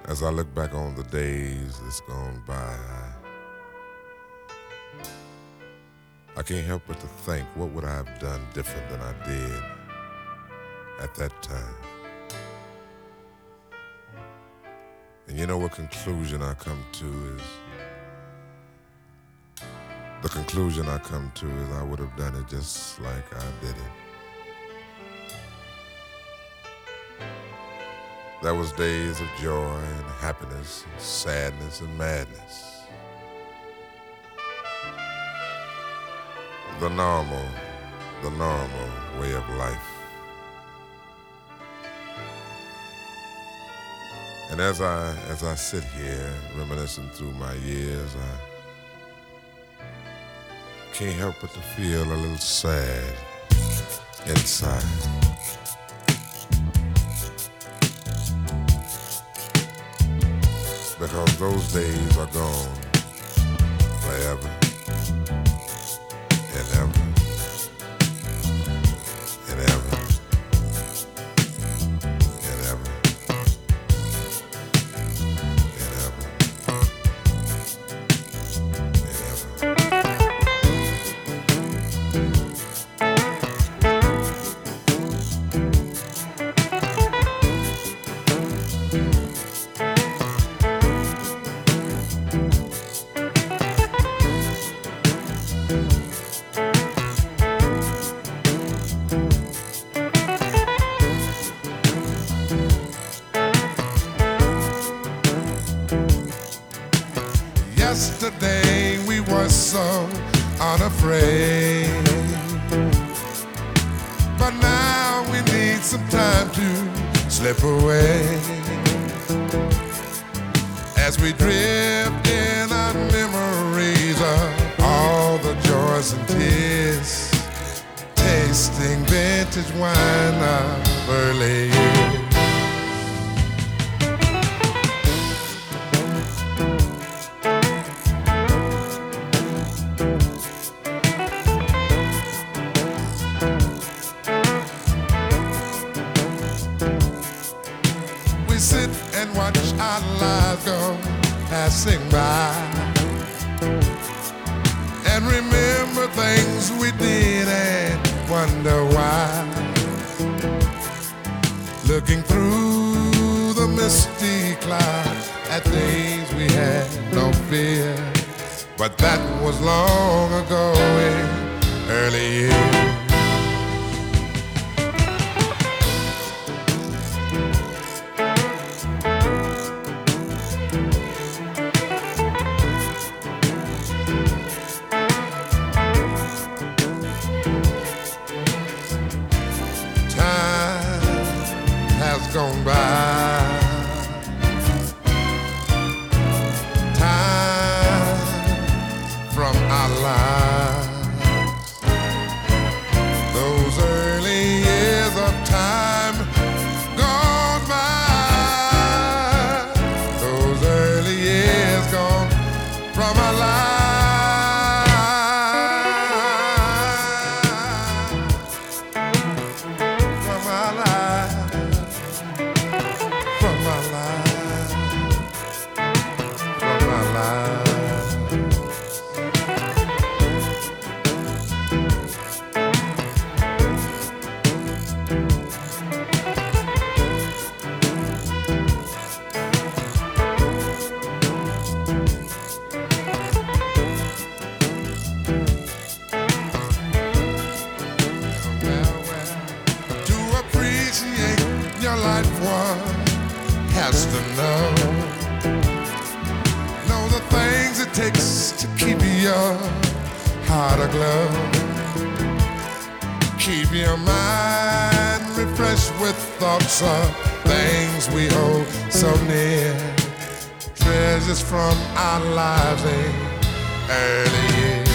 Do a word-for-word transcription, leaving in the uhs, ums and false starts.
As I look back on the days that's gone by, I, I can't help but to think, what would I have done different than I did at that time? And you know what conclusion I come to is, the conclusion I come to is I would have done it just like I did it. There was days of joy and happiness, and sadness and madness. The normal, the normal way of life. And as I as I sit here reminiscing through my years, I can't help but to feel a little sad inside. Because those days are gone forever and ever and ever and ever and ever and ever. Yesterday we were so unafraid, but now we need some time to slip away. As we drift in our memories of all the joys and tears, tasting vintage wine of early years. We sit and watch our lives go passing by, and remember things we did and wonder why. Looking through the misty clouds at days we had no fear, but that was long ago in early years. Gone by. Time from our lives. Those early years of time gone by. Those early years gone from our lives. From our lives. From my life, from my life. Well, well, to appreciate your life one has to know, know the things it takes to keep your heart aglow, keep your mind refreshed with thoughts of things we hold so near, treasures from our lives in early years.